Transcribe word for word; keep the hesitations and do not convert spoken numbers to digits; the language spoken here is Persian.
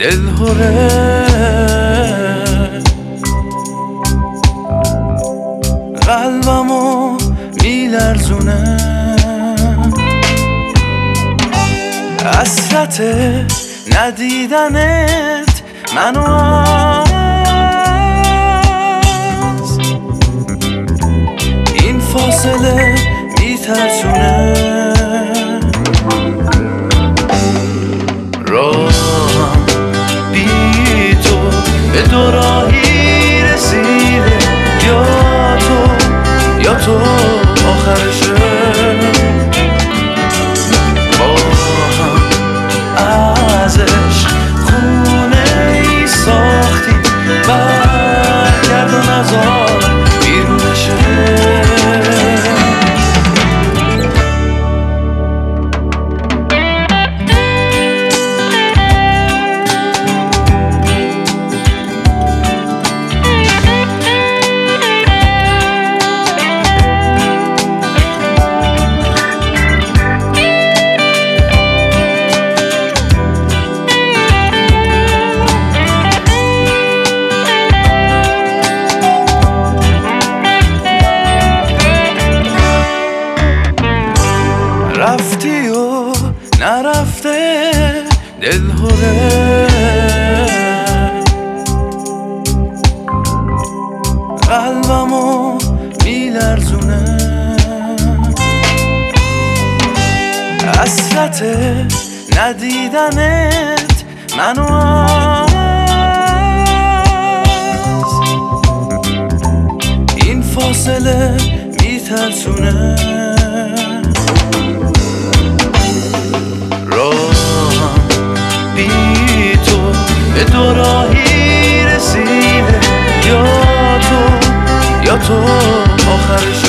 دلهوره قلبمو میلرزونه حسرت ندیدنت منو از این فاصله میترسونه راهم بی تو به دوراهی رسیده یا تو یا تو آخرشه با هم ازش خونه ای ساختیم برگردان از آن بیرونشه رفتی و نرفته دلهوره قلبمو میلرزونه حسرت ندیدنت منو از این فاصله میترسونه راهم بی تو به دوراهی رسیده یا تو یا تو آخرش